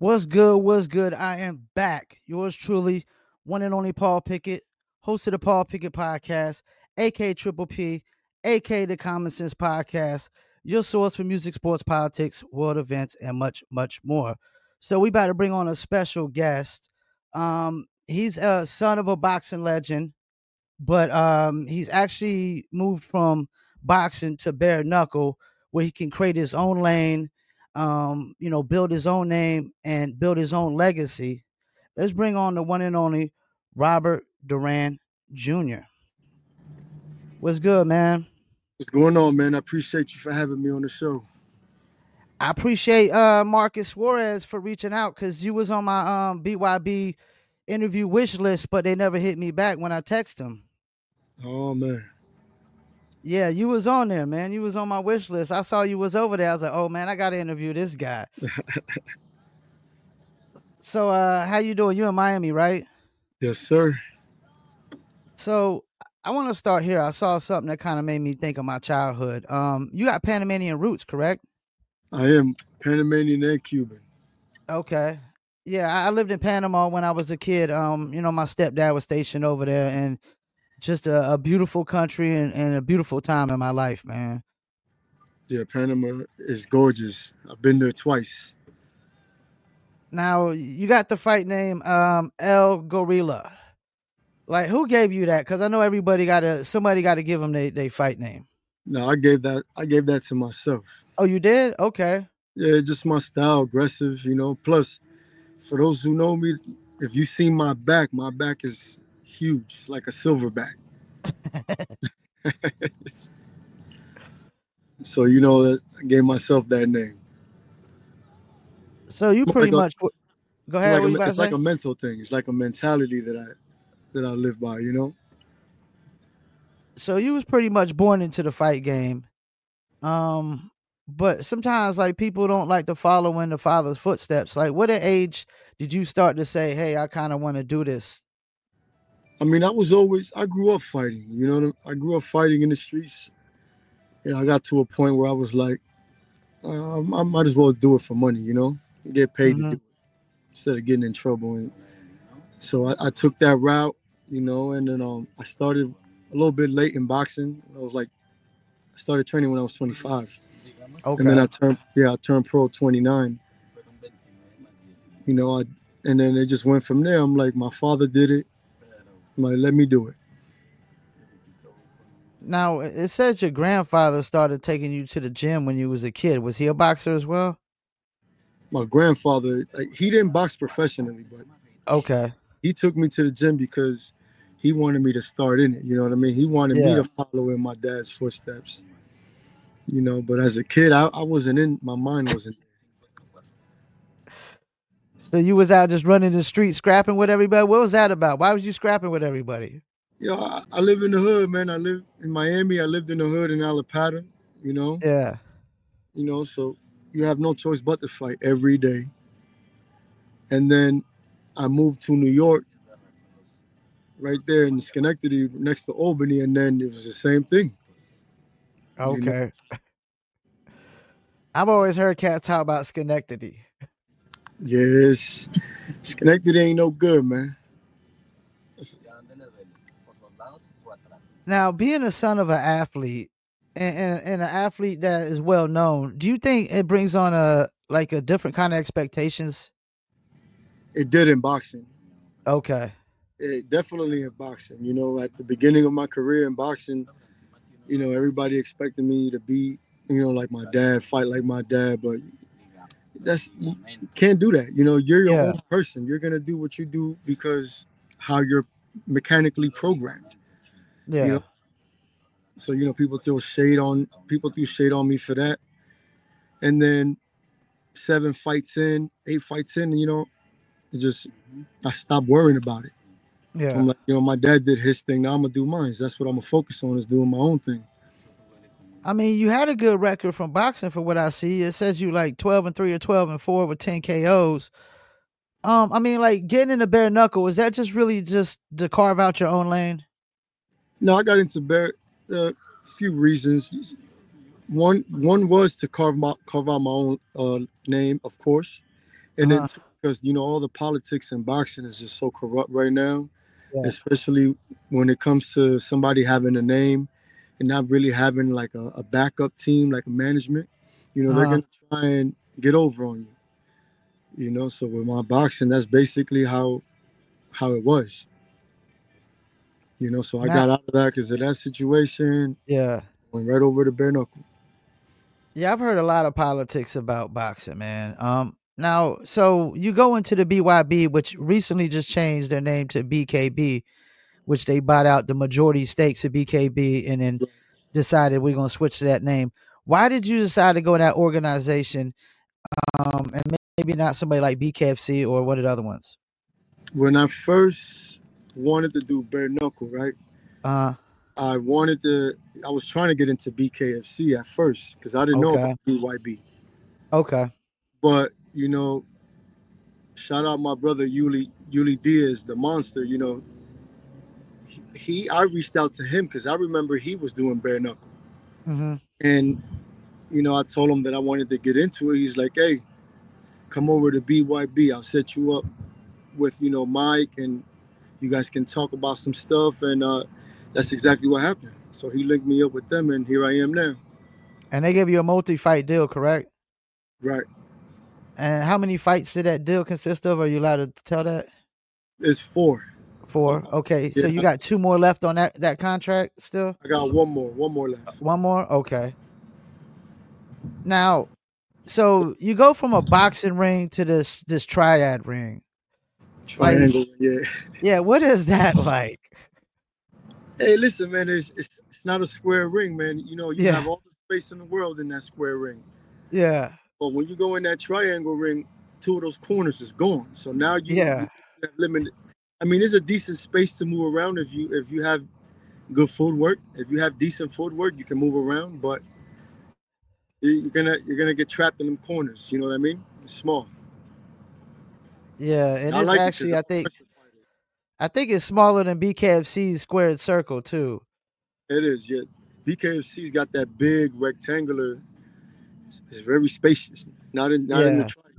What's good? What's good? I am back. Yours truly, one and only Paul Pickett, host of the Paul Pickett Podcast, aka Triple P, aka the Common Sense Podcast, your source for music, sports, politics, world events, and much, much more. So we about to bring on a special guest. He's a son of a boxing legend, but he's actually moved from boxing to bare knuckle, where he can create his own lane, build his own name and build his own legacy. Let's bring on the one and only Robert Duran Jr. What's good, man? What's going on, man? I appreciate you for having me on the show. I appreciate Marcus Suarez for reaching out because you was on my BYB interview wish list, but they never hit me back when I text them. Oh, man. Yeah, you was on there, man. You was on my wish list. I saw you was over there. I was like, oh man, I gotta interview this guy. So how you doing? You in Miami, right? Yes, sir. So I want to start here. I saw something that kind of made me think of my childhood. You got Panamanian roots, correct? I am Panamanian and Cuban. Okay. Yeah, I lived in Panama when I was a kid. My stepdad was stationed over there, and just a beautiful country and a beautiful time in my life, man. Yeah, Panama is gorgeous. I've been there twice. Now you got the fight name El Gorilla. Like, who gave you that? Because I know somebody got to give them they fight name. No, I gave that to myself. Oh, you did? Okay. Yeah, just my style, aggressive, Plus, for those who know me, if you see my back is huge, like a silverback. So that I gave myself that name. So you pretty much go ahead. It's like a mental thing. It's like a mentality that I live by. So you was pretty much born into the fight game. But sometimes like people don't like to follow in the father's footsteps. Like, what age did you start to say, hey, I kind of want to do this? I mean, I grew up fighting, I grew up fighting in the streets. And I got to a point where I was like, I might as well do it for money, get paid to do it instead of getting in trouble. And so I took that route, and then I started a little bit late in boxing. I started training when I was 25. Okay. And then I turned pro 29. And then it just went from there. I'm like, my father did it. I'm like, let me do it. Now, it says your grandfather started taking you to the gym when you was a kid. Was he a boxer as well? My grandfather, he didn't box professionally, but okay, he took me to the gym because he wanted me to start in it. You know what I mean? He wanted me to follow in my dad's footsteps. But as a kid, I wasn't in. My mind wasn't. So you was out just running the street, scrapping with everybody. What was that about? Why was you scrapping with everybody? I live in the hood, man. I live in Miami. I lived in the hood in Alapata, Yeah. So you have no choice but to fight every day. And then I moved to New York, right there in Schenectady, next to Albany, and then it was the same thing. Okay. I've always heard cats talk about Schenectady. Yes. Schenectady ain't no good, man. Now, being a son of an athlete and an athlete that is well known, do you think it brings on a different kind of expectations? It did in boxing. Okay. It definitely in boxing. At the beginning of my career in boxing, everybody expected me to be, like my dad, fight like my dad, but you can't do that. You're your own person. You're gonna do what you do because how you're mechanically programmed. Yeah. So people threw shade on me for that, and then 8 fights in, I stopped worrying about it. Yeah. I'm like, my dad did his thing. Now I'm gonna do mine. That's what I'm gonna focus on, is doing my own thing. I mean, you had a good record from boxing for what I see. It says you like 12-3 or 12-4 with 10 KOs. I mean, like getting in the bare knuckle, is that just really just to carve out your own lane? No, I got into a few reasons. One was to carve out my own name, of course, and then because all the politics in boxing is just so corrupt right now, Yeah. especially when it comes to somebody having a name and not really having like a backup team, like a management. They're Uh-huh. gonna try and get over on you. So with my boxing, that's basically how it was. So I Now, got out of that because of that situation. yeah. Went right over to bare knuckle. Yeah, I've heard a lot of politics about boxing, man. Now, so you go into the BYB, which recently just changed their name to BKB, which they bought out the majority stakes of BKB and then decided we're going to switch to that name. Why did you decide to go to that organization, and maybe not somebody like BKFC or one of the other ones? When I first wanted to do bare knuckle, right? Uh, I wanted to. I was trying to get into BKFC at first because I didn't know about okay, BYB. okay, But shout out my brother Yuli Diaz, the monster. I reached out to him because I remember he was doing bare knuckle, mm-hmm. and I told him that I wanted to get into it. He's like, "Hey, come over to BYB. I'll set you up with Mike, and you guys can talk about some stuff." And that's exactly what happened. So he linked me up with them, and here I am now. And they gave you a multi-fight deal, correct? Right. And how many fights did that deal consist of? Are you allowed to tell that? It's four. 4. Okay, so Yeah, you got 2 more left on that contract still? I got one more left. 1 more? Okay. Now, so you go from a boxing ring to this triad ring. Like, Triangle. Yeah. yeah, what is that like? Hey, listen, man. It's not a square ring, man. You Yeah, have all the space in the world in that square ring. yeah, But when you go in that triangle ring, two of those corners is gone. So now you yeah. have limited. I mean, it's a decent space to move around if you have good footwork. If you have decent footwork, you can move around. But you're gonna get trapped in them corners. You know what I mean? It's small. Yeah, and I it's like it because actually I'm I a think pressure fighter. I think it's smaller than BKFC's squared circle too. It is. Yeah. BKFC's got that big rectangular. It's very spacious. Not in the Yeah. triangle.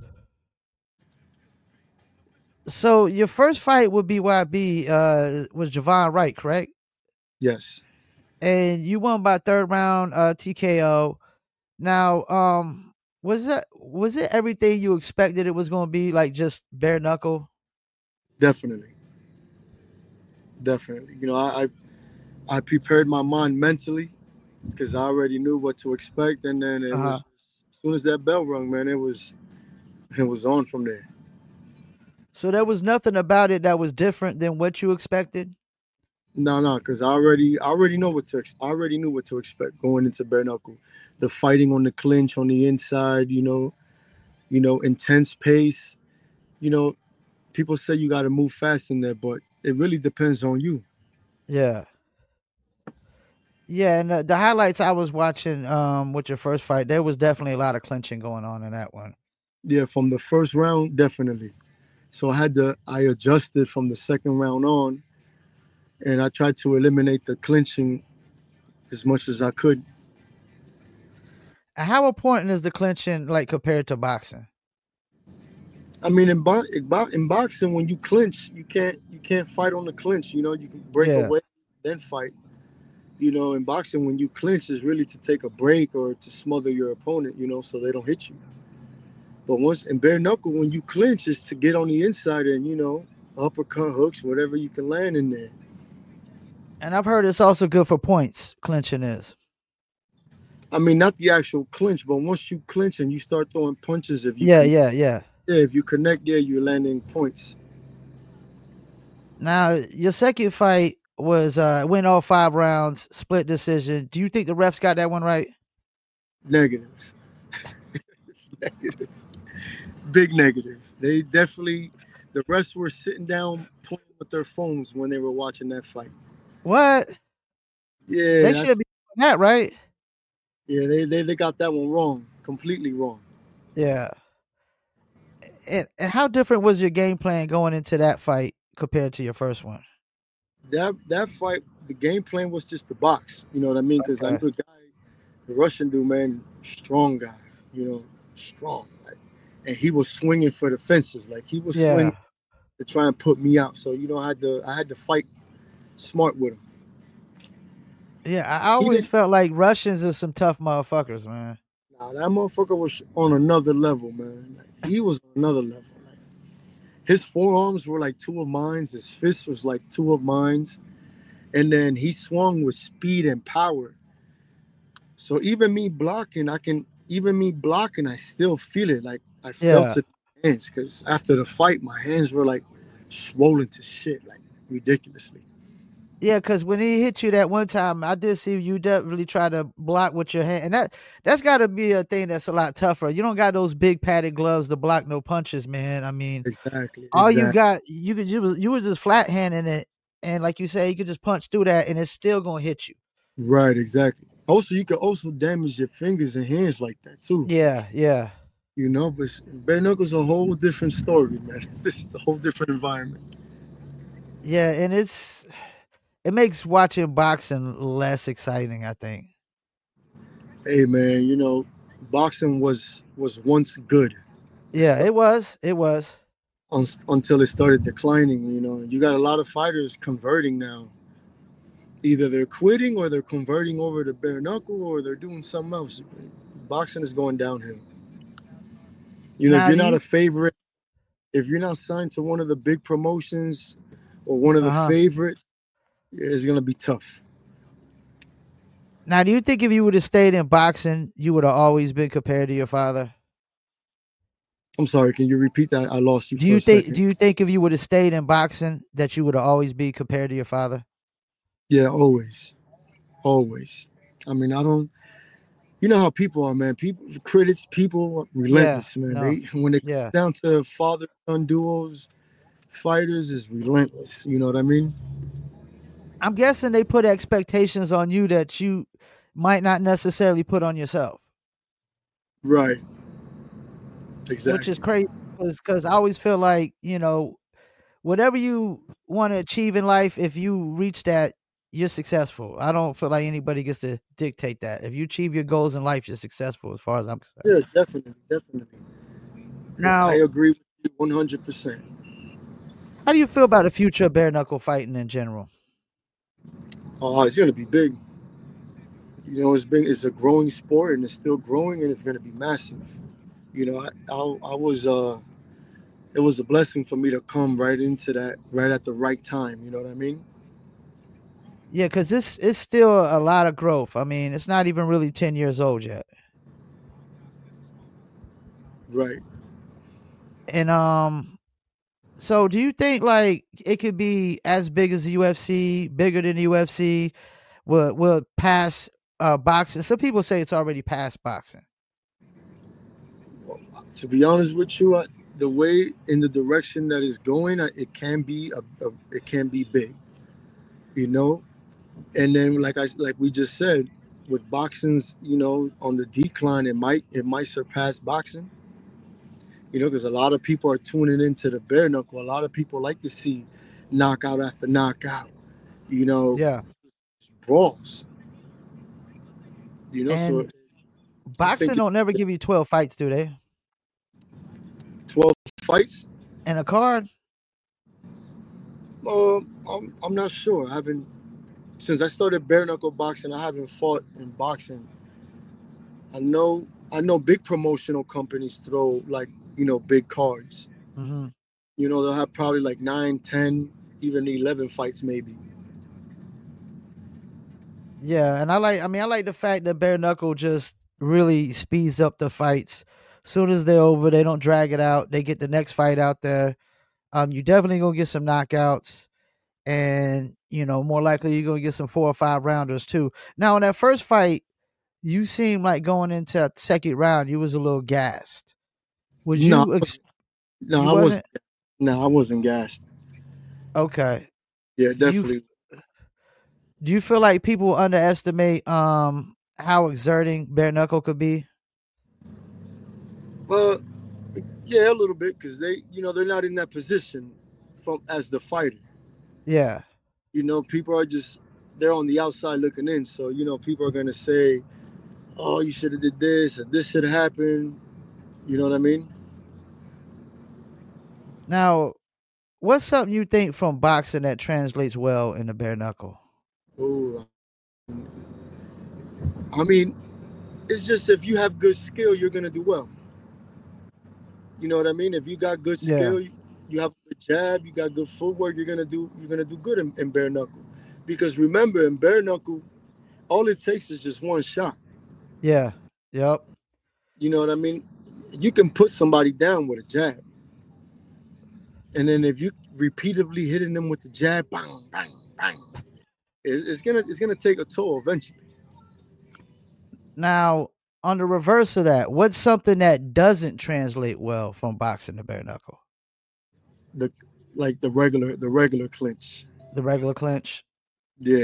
So your first fight with BYB was Javon Wright, correct? Yes. And you won by third round TKO. Now, was it everything you expected it was going to be, like just bare knuckle? Definitely. Definitely. I prepared my mind mentally because I already knew what to expect, and then it was Uh-huh. as soon as that bell rung, man, it was on from there. So there was nothing about it that was different than what you expected? No, no, because I already know I already knew what to expect going into bare knuckle, the fighting on the clinch on the inside, intense pace. You know, people say you got to move fast in there, but it really depends on you. Yeah. Yeah, and the highlights I was watching with your first fight, there was definitely a lot of clinching going on in that one. Yeah, from the first round, definitely. So I adjusted from the second round on, and I tried to eliminate the clinching as much as I could. And how important is the clinching like compared to boxing? I mean, in boxing, when you clinch, you can't fight on the clinch. You can break Yeah. away, then fight. In boxing, when you clinch, is really to take a break or to smother your opponent. So they don't hit you. But once in bare knuckle, when you clinch, is to get on the inside and uppercut, hooks, whatever you can land in there. And I've heard it's also good for points, clinching is. I mean, not the actual clinch, but once you clinch and you start throwing punches, if you Yeah, connect, yeah, yeah. yeah, if you connect, yeah, you're landing points. Now, your second fight was win all 5 rounds, split decision. Do you think the refs got that one right? Negative, negative, big negative. They definitely, the refs were sitting down playing with their phones when they were watching that fight. What? Yeah, They should be doing that, right? they got that one wrong, completely wrong. Yeah. And how different was your game plan going into that fight compared to your first one? That fight, the game plan was just the box. You know what I mean? Because I knew Okay. the guy, the Russian dude, man, strong guy. Strong. Like, and he was swinging for the fences. Like he was swinging Yeah. to try and put me out. So I had to fight smart with him. Yeah, I He always didn't. felt like Russians are some tough motherfuckers, man. Nah, that motherfucker was on another level, man. Like, he was on another level. Like his forearms were like two of mine. His fists was like two of mine. And then he swung with speed and power. So even me blocking, I still feel it. Like I felt Yeah. it in my hands because after the fight, my hands were like swollen to shit, like ridiculously. Yeah, because when he hit you that one time, I did see you definitely try to block with your hand, and that's got to be a thing that's a lot tougher. You don't got those big padded gloves to block no punches, man. I mean, Exactly, all you exactly. got, you was just flat handing it, and like you say, you could just punch through that, and it's still gonna hit you. Right, exactly. Also, you can also damage your fingers and hands like that too. Yeah, yeah, But bare knuckles a whole different story, man. This is a whole different environment. yeah, and it makes watching boxing less exciting, I think. Hey, man, boxing was once good Yeah, it was. until it started declining. You got a lot of fighters converting now. Either they're quitting or they're converting over to bare knuckle or they're doing something else. Boxing is going downhill. If Now you're do not you? a favorite, if you're not signed to one of the big promotions or one of Uh the huh. favorites, it's gonna be tough. Now, do you think if you would have stayed in boxing, you would have always been compared to your father? I'm sorry, can you repeat that? I lost you Do for you a think? second. Do you think if you would have stayed in boxing, that you would have always be compared to your father? Yeah, always, always. I mean, I don't. You know how people are, man. People Yeah. relentless, man. No. They when it comes Yeah. down to father son duos, fighters is relentless. You know what I mean? I'm guessing they put expectations on you that you might not necessarily put on yourself, Right. which is Exactly. crazy. Because I always feel like whatever you want to achieve in life, if you reach that, you're successful. I don't feel like anybody gets to dictate that. If you achieve your goals in life, you're successful, as far as I'm concerned. Yeah, definitely, definitely. I Now, agree with you 100%. how do you feel about the future of bare knuckle fighting in general? Oh, it's gonna be big. It's a growing sport and it's still growing and it's gonna be massive. I was it was a blessing for me to come right into that right at the right time. You know what I mean? Yeah, because this is still a lot of growth. I mean, it's not even really 10 years old yet. Right. And so do you think like it could be as big as the UFC, bigger than the UFC? Will pass boxing? Some people say it's already past boxing. Well, to be honest with you, the way in the direction that it's going, it can be it can be big. You know, and then like we just said, with boxing's on the decline, it might surpass boxing. Because a lot of people are tuning into the bare knuckle. A lot of people like to see knockout after knockout. You know, Yeah, brawls. So and I think boxing don't never give you 12 fights, do they? 12 fights. And a card? I'm not sure. I haven't since I started bare knuckle boxing. I haven't fought in boxing. I know big promotional companies throw like big cards. Hmm. They'll have probably like 9, 10, even 11 fights maybe. Yeah, and I like the fact that bare knuckle just really speeds up the fights. Soon as they're over, they don't drag it out. They get the next fight out there. You definitely gonna get some knockouts, and more likely you're gonna get some 4 or 5 rounders too. Now, in that first fight, you seemed like going into that second round, you was a little gassed. Was No, you? no, You I wasn't. wasn't No, I wasn't gassed. okay. Yeah, Do you definitely. do you feel like people underestimate how exerting bare knuckle could be? Well, yeah, a little bit because they're not in that position from as the fighter. Yeah, People are just they're on the outside looking in. So people are gonna say, "Oh, you should have did this, or this should have happened." You know what I mean? Now, what's something you think from boxing that translates well in the bare knuckle? Oh, I mean, it's just if you have good skill, you're gonna do well. You know what I mean? If you got good Yeah, skill, you have a good jab, you got good footwork, you're gonna do good in bare knuckle. Because remember, in bare knuckle, all it takes is just one shot. yeah, yep. You know what I mean? You can put somebody down with a jab, and then if you repeatedly hitting them with the jab, bang, bang, bang, it's gonna take a toll eventually. Now, on the reverse of that, what's something that doesn't translate well from boxing to bare knuckle? The like the regular clinch. The regular clinch. Yeah,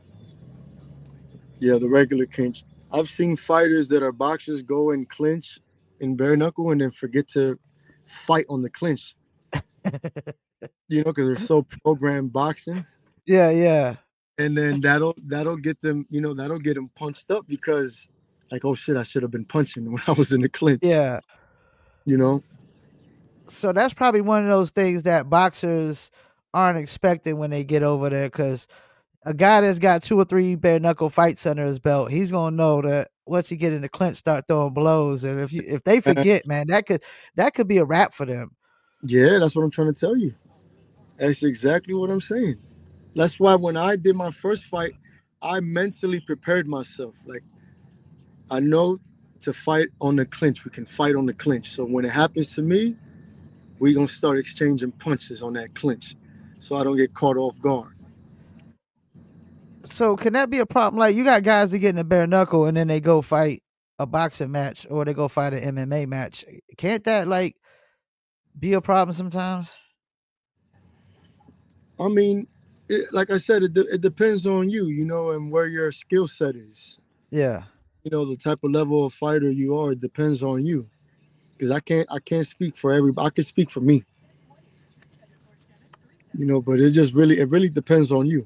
yeah, the regular clinch. I've seen fighters that are boxers go and clinch in bare knuckle and then forget to fight on the clinch. Because they're so programmed boxing, Yeah, yeah, and then that'll get them. That'll get them punched up because, like, oh shit, I should have been punching when I was in the clinch. yeah. You know. So that's probably one of those things that boxers aren't expecting when they get over there, because a guy that's got 2 or 3 bare knuckle fights under his belt, he's gonna know that once he get in the clinch, start throwing blows, and if they Uh, forget, man, that could be a wrap for them. yeah, that's what I'm trying to tell you. That's exactly what I'm saying. That's why when I did my first fight, I mentally prepared myself. Like I know to fight on the clinch. We can fight on the clinch. So when it happens to me, we gonna start exchanging punches on that clinch, so I don't get caught off guard. So can that be a problem? Like, you got guys that get in the bare knuckle and then they go fight a boxing match or they go fight an MMA match. Can't that like be a problem sometimes? I mean, like I said, it depends on you, and where your skill set is. Yeah. The type of level of fighter you are. It depends on you. Because I can't speak for everybody. I can speak for me. But it really depends on you.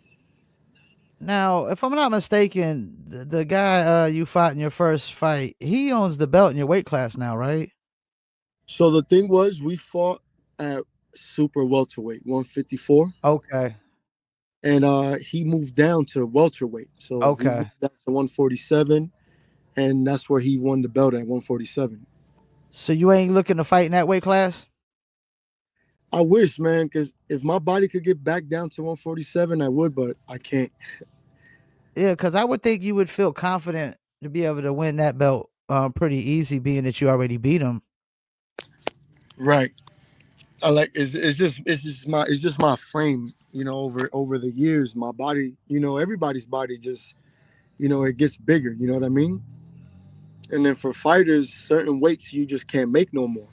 Now, if I'm not mistaken, the guy you fought in your first fight, he owns the belt in your weight class now, right? So the thing was, we fought at super welterweight, 154, Okay. and he moved down to welterweight. So he moved Okay. down to 147, and that's where he won the belt at 147. So you ain't looking to fight in that weight class? I wish, man, because if my body could get back down to 147, I would, but I can't. Yeah, because I would think you would feel confident to be able to win that belt pretty easy, being that you already beat him. Right. I like it's just my frame. Over the years, my body. Everybody's body just it gets bigger. You know what I mean? And then for fighters, certain weights you just can't make no more.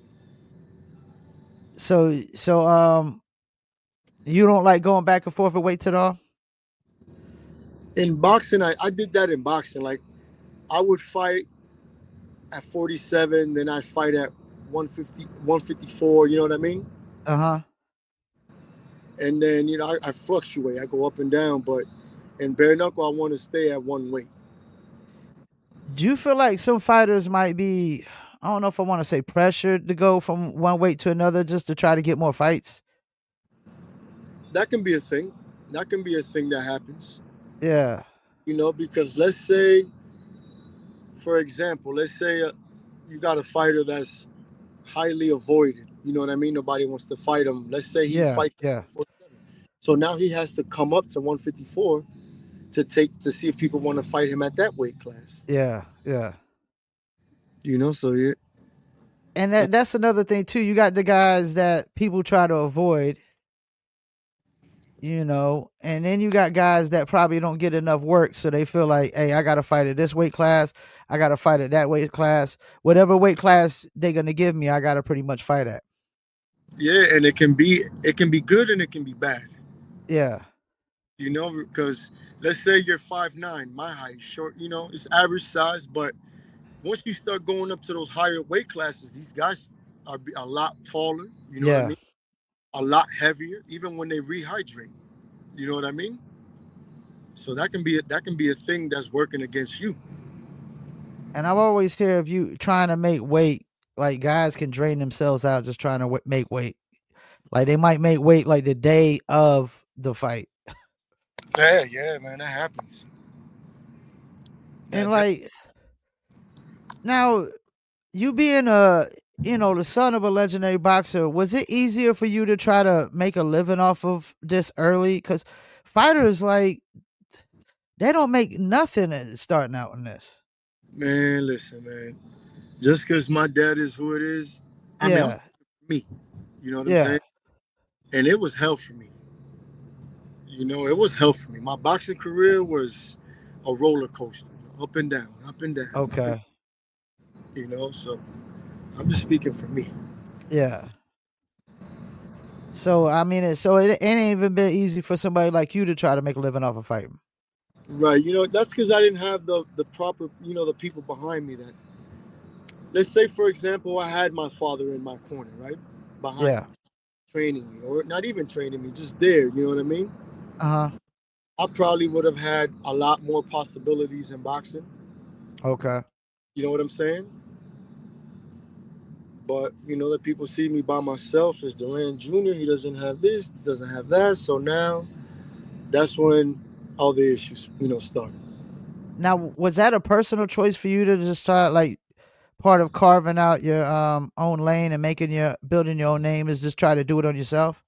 So you don't like going back and forth with weights at all? In boxing, I did that in boxing. Like I would fight at 47, then I'd fight at 150, 154. You know what I mean? Uh huh. And then I fluctuate. I go up and down, but in bare knuckle, I want to stay at one weight. Do you feel like some fighters might be, I don't know if I want to say pressured to go from one weight to another just to try to get more fights? That can be a thing. That can be a thing that happens. Yeah. Because let's say, for example, let's say you got a fighter that's highly avoided. You know what I mean? Nobody wants to fight him. Let's say he Yeah. fights Yeah. 147. So now he has to come up to 154 to see if people want to fight him at that weight class. Yeah. Yeah. So yeah. And that's another thing too. You got the guys that people try to avoid, and then you got guys that probably don't get enough work, so they feel like, hey, I got to fight at this weight class, I got to fight at that weight class, whatever weight class they're gonna give me, I got to pretty much fight at. Yeah, and it can be good and it can be bad. Yeah, Because let's say you're 5'9", my height, short, it's average size, but once you start going up to those higher weight classes, these guys are a lot taller, you know what I yeah. mean? A lot heavier, even when they rehydrate. You know what I mean? So that can be a thing that's working against you. And I've always heard of you trying to make weight. like guys can drain themselves out just trying to make weight. Like they might make weight like the day of the fight, Yeah, man, that happens. and That like now you being a the son of a legendary boxer, was it easier for you to try to make a living off of this early? Because fighters like they don't make nothing starting out in this. man, listen, man. Just because my dad is who it is, I mean, I'm Yeah, me. You know what I'm yeah. saying? And it was hell for me. It was hell for me. My boxing career was a roller coaster, up and down, up and down. Okay. So I'm just speaking for me. Yeah. So I mean, it ain't even been easy for somebody like you to try to make a living off of fighting. Right. That's because I didn't have the proper, the people behind me that, let's say, for example, I had my father in my corner, right? Behind Yeah. me, training me, or not even training me, just there, you know what I mean? Uh huh. I probably would have had a lot more possibilities in boxing. Okay. You know what I'm saying? But the people see me by myself as Duran Jr. He doesn't have this, doesn't have that. So now that's when all the issues, start. Now, was that a personal choice for you to just try like part of carving out your own lane and building your own name is just try to do it on yourself?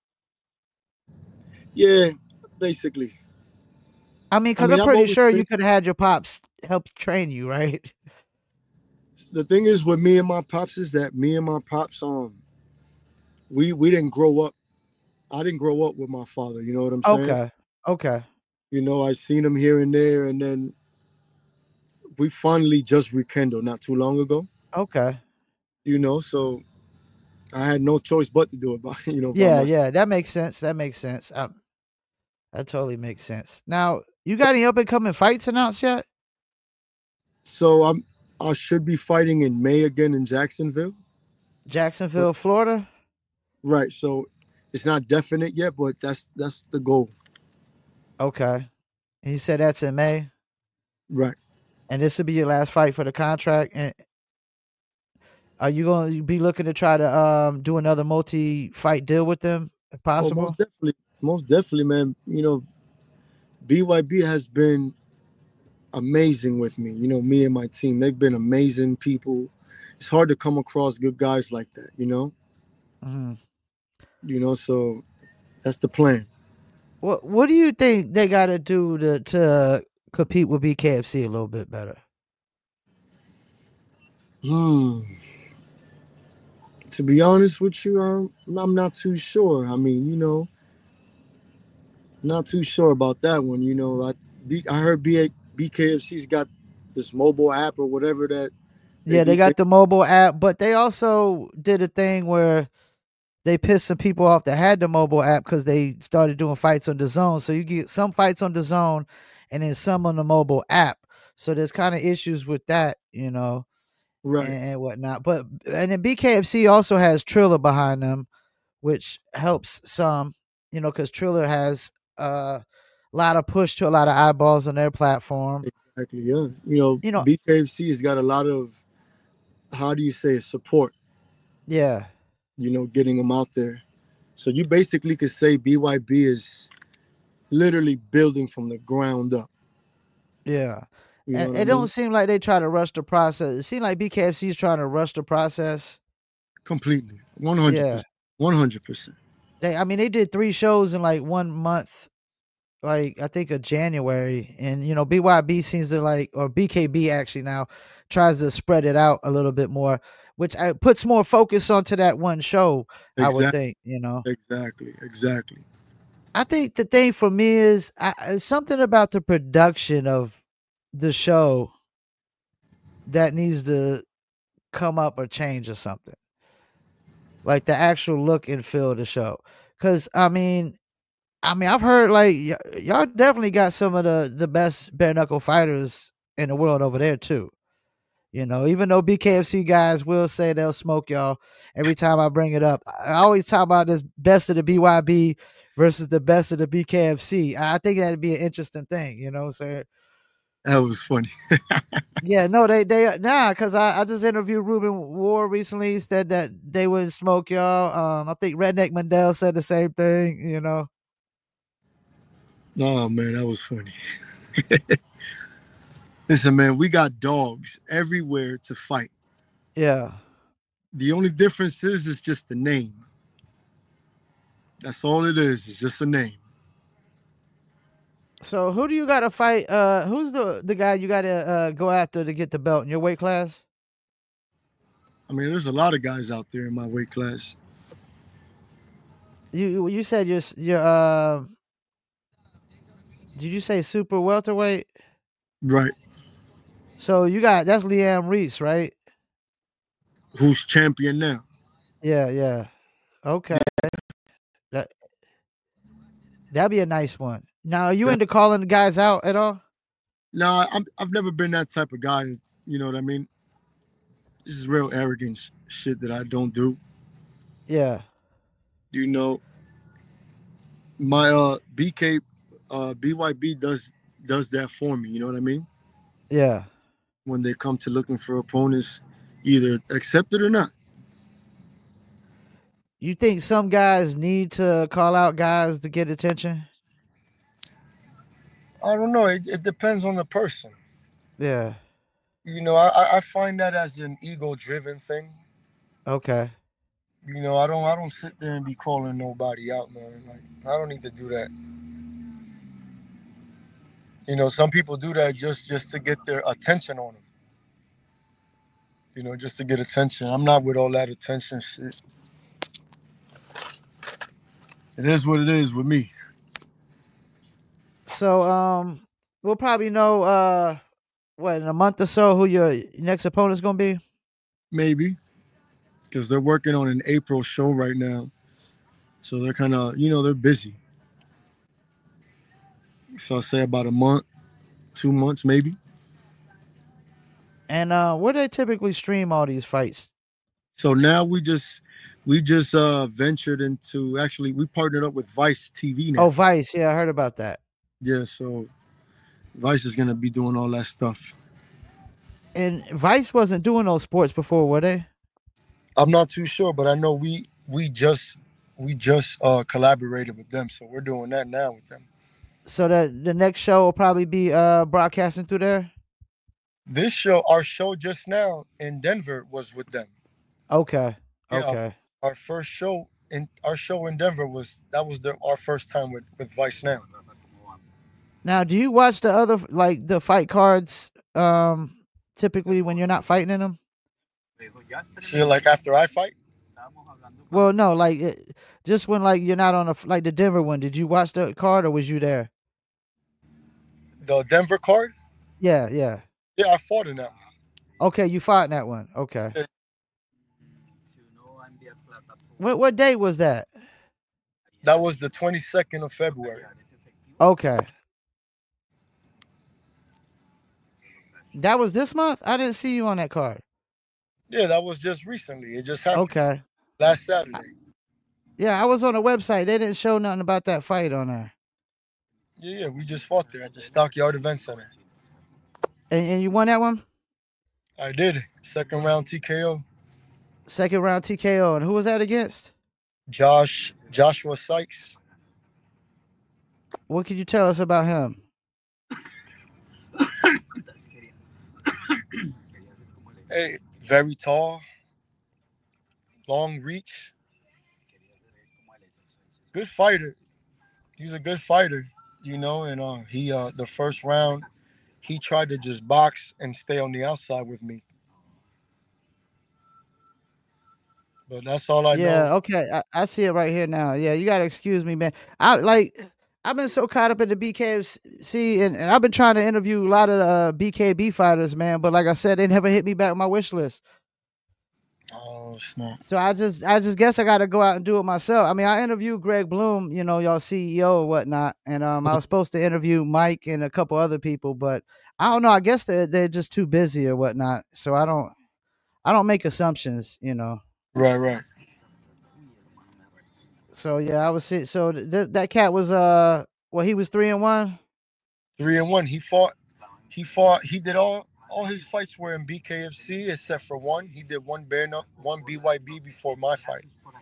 Yeah, basically. I mean, I because mean, I'm I've pretty always sure been. you could have had your pops help train you, right? The thing is with me and my pops is that me and my pops, we didn't grow up. I didn't grow up with my father. You know what I'm saying? Okay. Okay. I seen him here and there, and then we finally just rekindled not too long ago. Okay. So I had no choice but to do it by by Yeah, myself. yeah, that makes sense. That makes sense. That totally makes sense. Now, you got any up and coming fights announced yet? So I should be fighting in May again in Jacksonville. But Jacksonville, Florida. right, so it's not definite yet, but that's the goal. Okay. And you said that's in May, Right. and this will be your last fight for the contract. And are you going to be looking to try to do another multi-fight deal with them if Oh, possible? most definitely, man. BYB has been amazing with me. Me and my team, they've been amazing people. It's hard to come across good guys like that. Hmm. So that's the plan. What do you think they got to do to compete with BKFC a little bit better? Hmm. To be honest with you, I'm not too sure. I mean, not too sure about that one. I heard BKFC's got this mobile app or whatever that they Yeah, do they things. got the mobile app, but they also did a thing where they pissed some people off that had the mobile app because they started doing fights on the zone. So you get some fights on the zone and then some on the mobile app. So there's kind of issues with that, Right. and whatnot. But and then BKFC also has Triller behind them, which helps some, because Triller has a lot of push to a lot of eyeballs on their platform. Exactly. Yeah. You know, BKFC has got a lot of, how do you say it, support. yeah, Getting them out there. So you basically could say BYB is literally building from the ground up. yeah. You know And what I it don't mean? seem like they try to rush the process. It seems like BKFC is trying to rush the process. Completely. Yeah. 100%. 100%. I mean, they did 3 shows in like 1 month, like I think of January, and BYB seems to like, or BKB actually now tries to spread it out a little bit more, which puts more focus onto that one show. I would Exactly. think. Exactly. I think the thing for me is something about the production of the show that needs to come up or change or something, like the actual look and feel of the show. Because I mean, I've heard like y'all definitely got some of the best bare knuckle fighters in the world over there too. Even though BKFC guys will say they'll smoke y'all every time I bring it up, I always talk about this best of the BYB versus the best of the BKFC. I think that'd be an interesting thing. You know what I'm saying? That was funny. Yeah, no, because I just interviewed Ruben Ward recently. He said that they would smoke y'all. I think Redneck Mandel said the same thing. Oh man, that was funny. Listen, man, we got dogs everywhere to fight. Yeah. The only difference is just the name. That's all it is. It's just a name. So who do you got to fight? Who's the guy you got to go after to get the belt in your weight class? I mean, there's a lot of guys out there in my weight class. You said you're did you say super welterweight? Right. So that's Liam Reese, right? Who's champion now? Yeah, yeah. Okay. That that'd be a nice one. Now, are you into calling the guys out at all? No, I've never been that type of guy. You know what I mean? This is real arrogant shit that I don't do. Yeah. You know, my BK BYB does that for me. You know what I mean? Yeah. When they come to looking for opponents, either accept it or not. You think some guys need to call out guys to get attention? I don't know. It depends on the person. Yeah. You know, I find that as an ego-driven thing. Okay. You know, I don't sit there and be calling nobody out, man. Like I don't need to do that. You know, some people do that just to get their attention on them. You know, just to get attention. I'm not with all that attention shit. It is what it is with me. So we'll probably know what, in a month or so, who your next opponent's gonna be? Maybe. Because they're working on an April show right now. So they're kind of, they're busy. So I'll say about a month, 2 months maybe. And where do they typically stream all these fights? So now we just ventured into, actually we partnered up with Vice TV now. Oh, Vice. Yeah, I heard about that. Yeah, so Vice is gonna be doing all that stuff. And Vice wasn't doing those sports before, were they? I'm not too sure, but I know we just collaborated with them, so we're doing that now with them. So that the next show will probably be broadcasting through there. This show, our show just now in Denver was with them. Okay. Yeah, Okay. our first show in Denver was our first time with Vice now. Now, do you watch the other, like, the fight cards typically when you're not fighting in them? So like after I fight? Well, no, like just when, like, you're not on like the Denver one. Did you watch the card or was you there? The Denver card? Yeah, yeah. Yeah, I fought in that one. Okay, you fought in that one. Okay. Yeah. What date was that? That was the 22nd of February. Okay. That was this month? I didn't see you on that card. Yeah, that was just recently. It just happened. Okay. Last Saturday. Yeah, I was on the website. They didn't show nothing about that fight on there. Yeah, we just fought there at the Stockyard Event Center. And you won that one? I did. Second round TKO. Second round TKO. And who was that against? Joshua Sykes. What could you tell us about him? Hey, very tall, long reach, good fighter. He's a good fighter, and he the first round he tried to just box and stay on the outside with me. But that's all I know. Yeah, okay. I see it right here now. Yeah, you gotta excuse me, man. I've been so caught up in the BKFC, and I've been trying to interview a lot of BKB fighters, man. But like I said, they never hit me back on my wish list. Oh snap! So I just guess I got to go out and do it myself. I mean, I interviewed Greg Bloom, y'all CEO or whatnot, and I was supposed to interview Mike and a couple other people, but I don't know. I guess they're just too busy or whatnot. So I don't make assumptions, Right. So yeah, I was so that cat was he was 3-1. 3-1. He fought He did all his fights were in BKFC except for one. He did one BYB before my fight.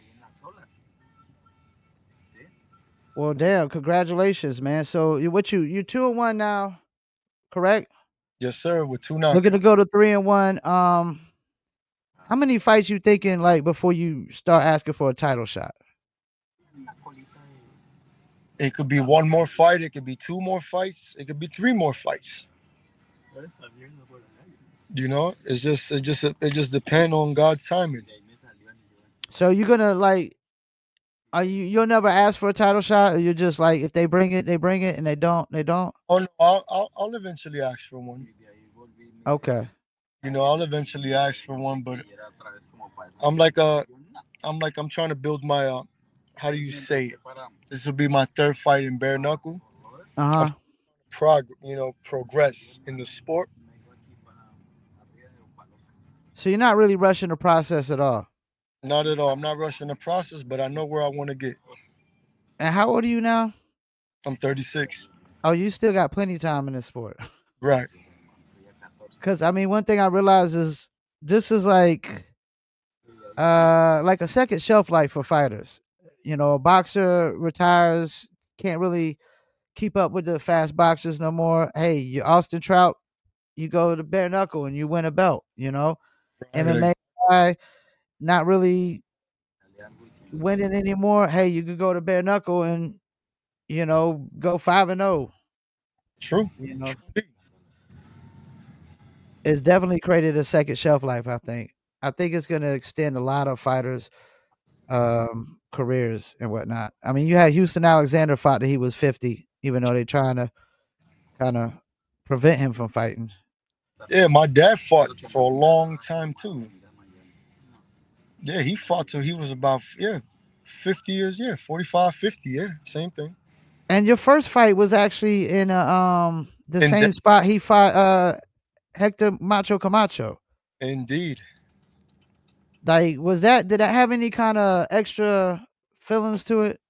Well, damn, congratulations, man. So you 2-1 now, correct? Yes, sir. With 2 Looking to knockouts. go to 3-1. How many fights you thinking like before you start asking for a title shot? It could be one more fight. It could be 2 more fights. It could be 3 more fights. It just depends on God's timing. So you're gonna like, you'll never ask for a title shot, or you're just like, if they bring it, they bring it, and they don't, they don't. Oh no, I'll eventually ask for one. Okay. I'll eventually ask for one, but I'm like I'm trying to build my how do you say it? This will be my 3rd fight in bare knuckle. Uh huh. Progress in the sport. So you're not really rushing the process at all. Not at all. I'm not rushing the process, but I know where I want to get. And how old are you now? I'm 36. Oh, you still got plenty of time in this sport. Right. Because I mean, one thing I realize is this is like a second shelf life for fighters. A boxer retires, can't really keep up with the fast boxers no more. Hey, you're Austin Trout, you go to bare knuckle and you win a belt. MMA guy, not really winning anymore. Hey, you could go to bare knuckle and go 5-0. True. It's definitely created a second shelf life. I think it's going to extend a lot of fighters' careers and whatnot. I mean, you had Houston Alexander fought that he was 50, even though they're trying to kind of prevent him from fighting. Yeah, my dad fought for a long time too. Yeah, he fought till he was about 50 years. Yeah, 45, 50. Yeah, same thing. And your first fight was actually in the same spot he fought Hector Macho Camacho. Indeed. Like, did that have any kind of extra feelings to it?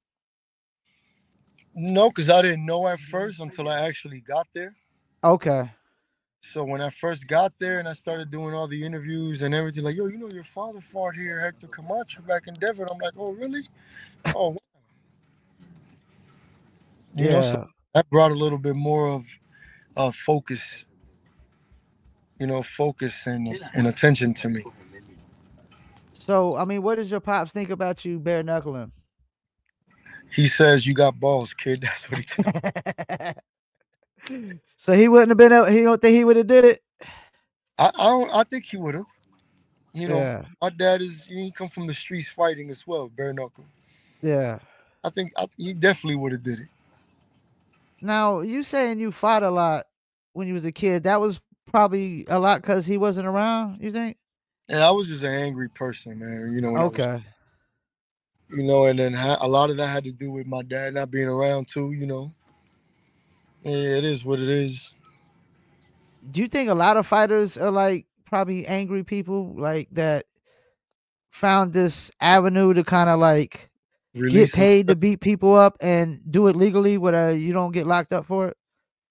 No, because I didn't know at first until I actually got there. Okay. So when I first got there and I started doing all the interviews and everything, like, yo, your father fought here, Hector Camacho, back in Denver. I'm like, oh, really? Oh, wow. So that brought a little bit more of focus, focus and attention to me. So, I mean, what does your pops think about you bare knuckling? He says, you got balls, kid. That's what he tells me. So he wouldn't have been able, he don't think he would have did it? I think he would have. My dad he come from the streets fighting as well, bare knuckle. Yeah. I think he definitely would have did it. Now, you saying you fought a lot when you was a kid, that was probably a lot because he wasn't around, you think? Yeah, I was just an angry person, man. Okay. And then a lot of that had to do with my dad not being around too, Yeah, it is what it is. Do you think a lot of fighters are like probably angry people like that found this avenue to kind of like get paid to beat people up and do it legally where you don't get locked up for it?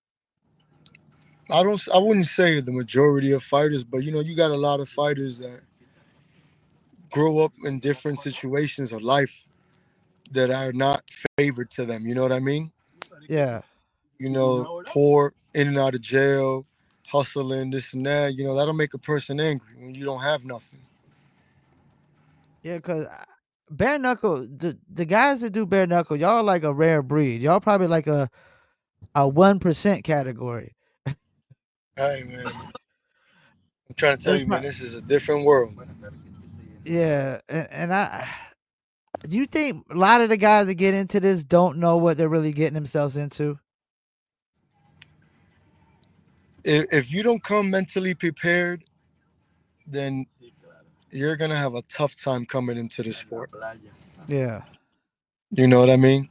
I wouldn't say the majority of fighters, but you got a lot of fighters that grow up in different situations of life that are not favored to them. You know what I mean? Yeah. Poor, in and out of jail, hustling, this and that. That'll make a person angry when you don't have nothing. Yeah, because bare knuckle, the guys that do bare knuckle, y'all are like a rare breed. Y'all probably like a 1% category. Hey, man. I'm trying to tell you, man, this is a different world. Yeah, and do you think a lot of the guys that get into this don't know what they're really getting themselves into? If you don't come mentally prepared, then you're going to have a tough time coming into the sport. Yeah. You know what I mean?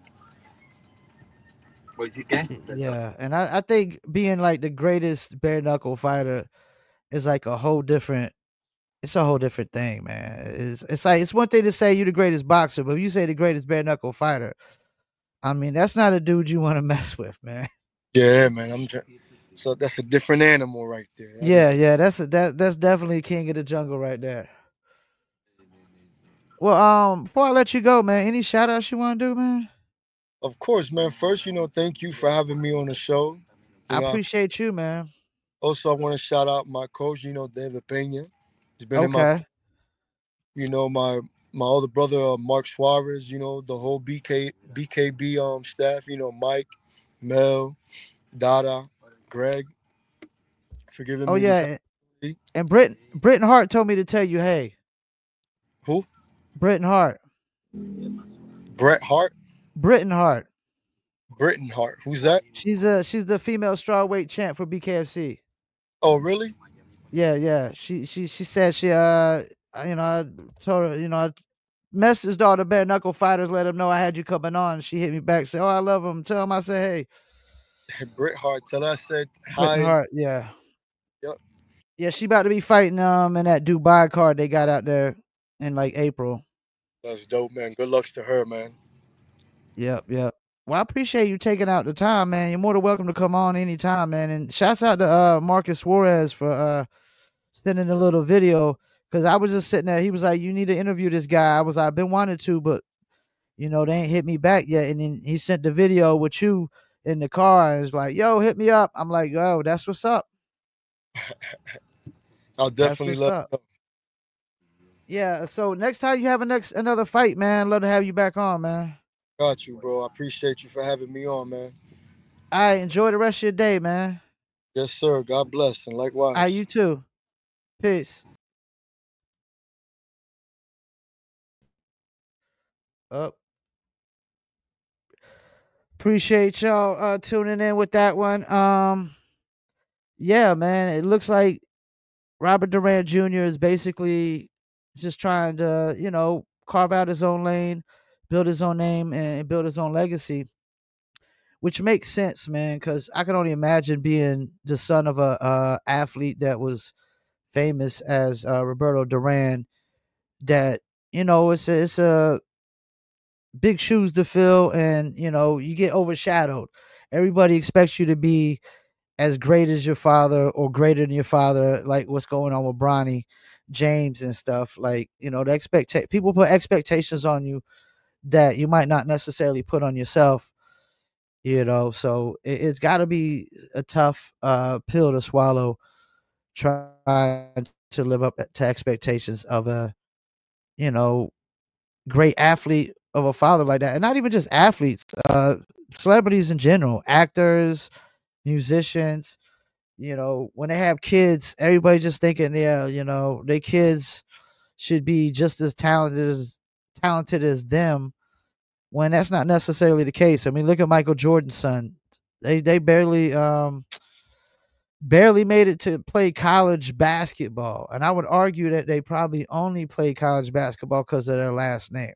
Yeah, and I think being like the greatest bare knuckle fighter is like a whole different thing, man. It's like, it's one thing to say you're the greatest boxer, but if you say the greatest bare knuckle fighter, I mean, that's not a dude you want to mess with, man. Yeah, man. So that's a different animal right there. That Yeah, is, yeah, that's definitely king of the jungle right there. Well, before I let you go, man, any shout outs you want to do, man? of course, man. First, thank you for having me on the show. You I know, appreciate you, man. also I want to shout out my coach, David Pena. He's been in my, Okay. my older brother Mark Suarez. The whole BKB staff. Mike, Mel, Dada, Greg, for giving Oh me this yeah, opportunity. and Britton Hart told me to tell you, hey, Who? Britton Hart, Bret Hart, Britton Hart. Britton Hart. Who's that? She's the female strawweight champ for BKFC. Oh, really? Yeah, yeah. She said I told her, I messaged all the bare knuckle fighters, let them know I had you coming on. She hit me back, said, "Oh, I love him." Tell him I said, "Hey, Bret Hart. Tell her I said Britton hi. Hart." Yeah, Yep. yeah. She about to be fighting in that Dubai card they got out there in like April. That's dope, man. Good lucks to her, man. Yep, yep. Well, I appreciate you taking out the time, man. You're more than welcome to come on anytime, man. And shouts out to Marcus Suarez for sending a little video because I was just sitting there. He was like, "You need to interview this guy." I was like, "I've been wanting to, but they ain't hit me back yet." And then he sent the video with you in the car and was like, "Yo, hit me up." I'm like, "Yo, that's what's up. I'll That's definitely what's let up." her know. Yeah. So next time you have another fight, man, love to have you back on, man. Got you, bro. I appreciate you for having me on, man. All right, enjoy the rest of your day, man. Yes, sir. God bless, and All right, likewise. you too. Peace. Up. Appreciate y'all tuning in with that one. Yeah, man, it looks like Robert Durant Jr. is basically just trying to, carve out his own lane, build his own name, and build his own legacy, which makes sense, man. Because I can only imagine being the son of a athlete that was famous as Roberto Duran. That it's a big shoes to fill, and you get overshadowed. Everybody expects you to be as great as your father or greater than your father, like what's going on with Bronny James and stuff. Like, the people put expectations on you that you might not necessarily put on yourself, so it's got to be a tough pill to swallow, trying to live up to expectations of a, you know, great athlete of a father like that. And not even just athletes, celebrities in general, actors, musicians, when they have kids, everybody just thinking, yeah, their kids should be just as talented as them, when that's not necessarily the case. I mean, look at Michael Jordan's son. They barely made it to play college basketball, and I would argue that they probably only play college basketball because of their last name.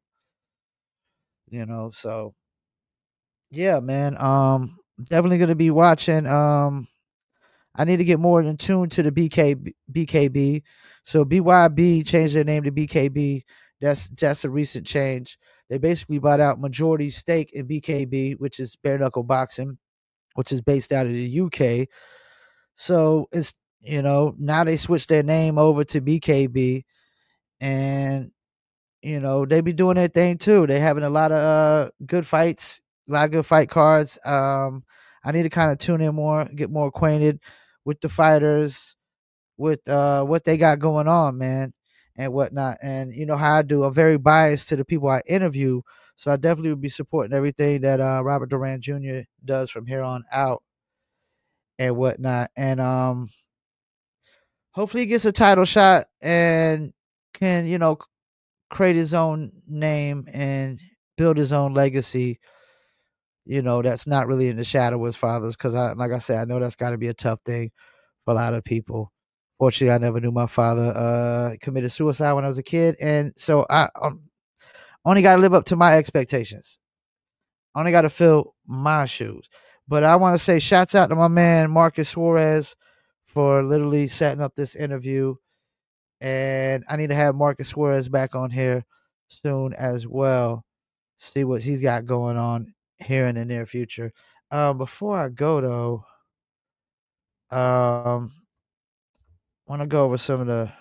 So yeah, man. Definitely gonna be watching. I need to get more in tune to the BKB. So BYB changed their name to BKB. That's a recent change. They basically bought out majority stake in BKB, which is bare knuckle boxing, which is based out of the UK. So it's now they switched their name over to BKB, and they be doing their thing too. They having a lot of good fights, a lot of good fight cards. I need to kind of tune in more, get more acquainted with the fighters, with what they got going on, man, and whatnot. And you know how I do. I'm very biased to the people I interview, so I definitely would be supporting everything that Robert Duran Jr. does from here on out and whatnot. And hopefully he gets a title shot and can create his own name and build his own legacy. That's not really in the shadow of his father's, because like I said, I know that's got to be a tough thing for a lot of people. Fortunately, I never knew my father committed suicide when I was a kid, and so I only got to live up to my expectations. I only got to fill my shoes. But I want to say shouts out to my man Marcus Suarez for literally setting up this interview, and I need to have Marcus Suarez back on here soon as well. See what he's got going on here in the near future. Before I go though, Want to go over some of the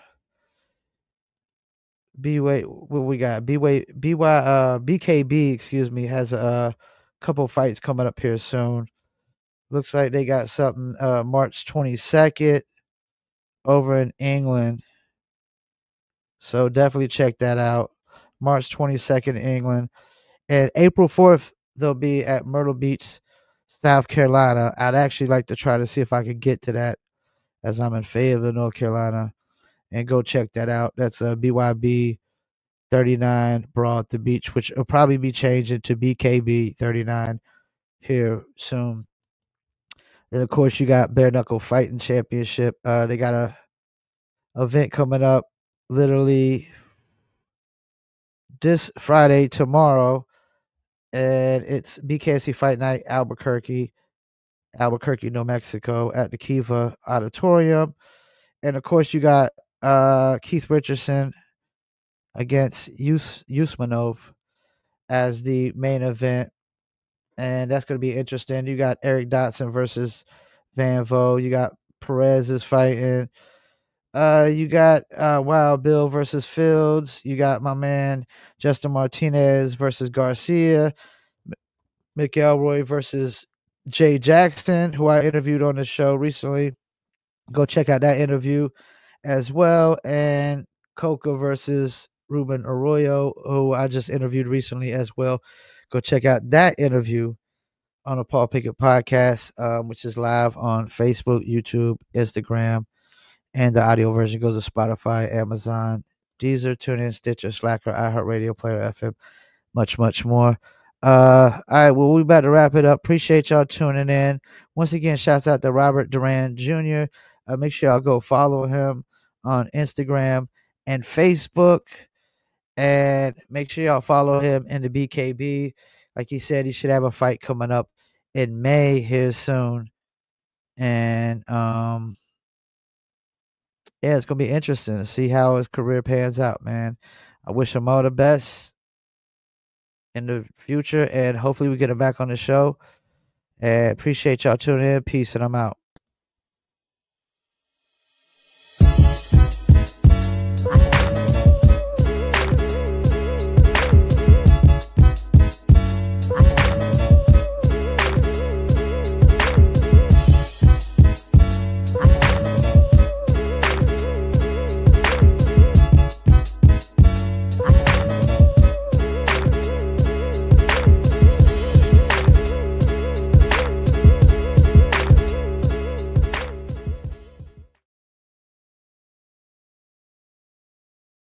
what we got? BKB, excuse me, has a couple fights coming up here soon. Looks like they got something March 22nd over in England. So definitely check that out. March 22nd, England. And April 4th, they'll be at Myrtle Beach, South Carolina. I'd actually like to try to see if I could get to that, as I'm in Fayetteville, North Carolina, and go check that out. That's a BYB 39 Broad the Beach, which will probably be changing to BKB 39 here soon. Then, of course, you got Bare Knuckle Fighting Championship. They got a event coming up literally this Friday, tomorrow, and it's BKFC Fight Night, Albuquerque, New Mexico, at the Kiva Auditorium. And, of course, you got Keith Richardson against Usmanov as the main event, and that's going to be interesting. You got Eric Dotson versus Van Vo. You got Perez is fighting. You got Wild Bill versus Fields. You got my man Justin Martinez versus Garcia. McElroy versus Jay Jackson, who I interviewed on the show recently. Go check out that interview as well. And Coca versus Ruben Arroyo, who I just interviewed recently as well. Go check out that interview on the Paul Pickett podcast, which is live on Facebook, YouTube, Instagram, and the audio version goes to Spotify, Amazon, Deezer, TuneIn, Stitcher, Slacker, iHeartRadio, Player FM, much, much more. All right, well, we about to wrap it up. Appreciate y'all tuning in. Once again, shouts out to Robert Duran Jr. Make sure y'all go follow him on Instagram and Facebook. And make sure y'all follow him in the BKB. Like he said, he should have a fight coming up in May here soon. And yeah, it's gonna be interesting to see how his career pans out, man. I wish him all the best in the future, and hopefully we get him back on the show. And appreciate y'all tuning in. Peace, and I'm out.